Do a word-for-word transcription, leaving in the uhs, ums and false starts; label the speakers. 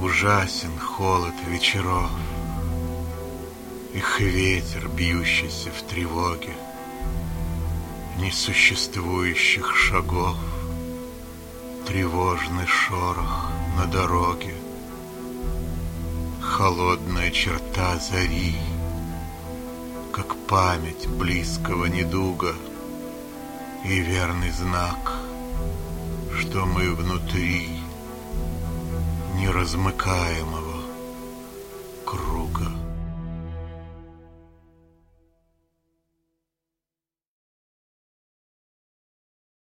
Speaker 1: Ужасен холод вечеров, их ветер, бьющийся в тревоге, несуществующих шагов, тревожный шорох на дороге, холодная черта зари, как память близкого недуга и верный знак, что мы внутри неразмыкаемого